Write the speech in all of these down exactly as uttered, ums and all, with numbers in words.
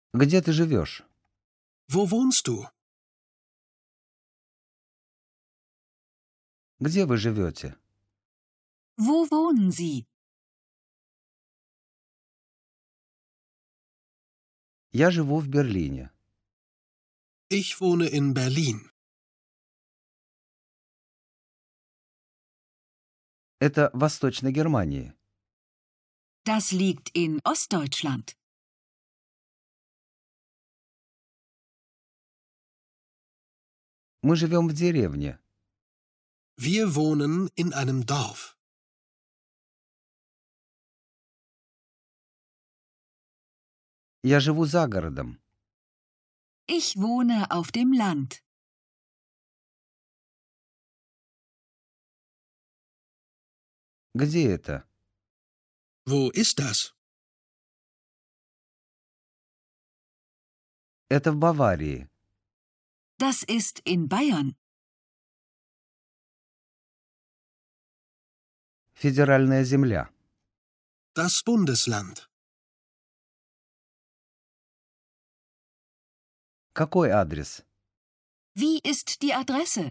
Где ты живешь? Wo wohnst du? Где вы живете? Wo wohnen Sie? Я живу в Берлине. Ich wohne in Berlin. Это в Восточной Германии. Das liegt in Ostdeutschland. Мы живем в деревне. Wir wohnen in einem Dorf. Я живу за городом. Ich wohne auf dem Land. Где это? Wo ist das? Это в Баварии. Das ist in Bayern. Федеральная земля. Das Bundesland. Какой адрес? Wie ist die Adresse?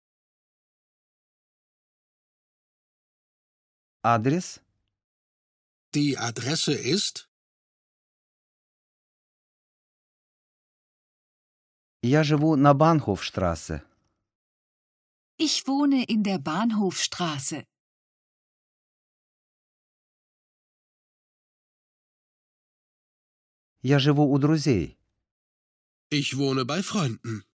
Адрес? Die Adresse ist? Я живу на Банхофштрассе. Ich wohne in der Bahnhofstraße. Я живу у друзей. Ich wohne bei Freunden.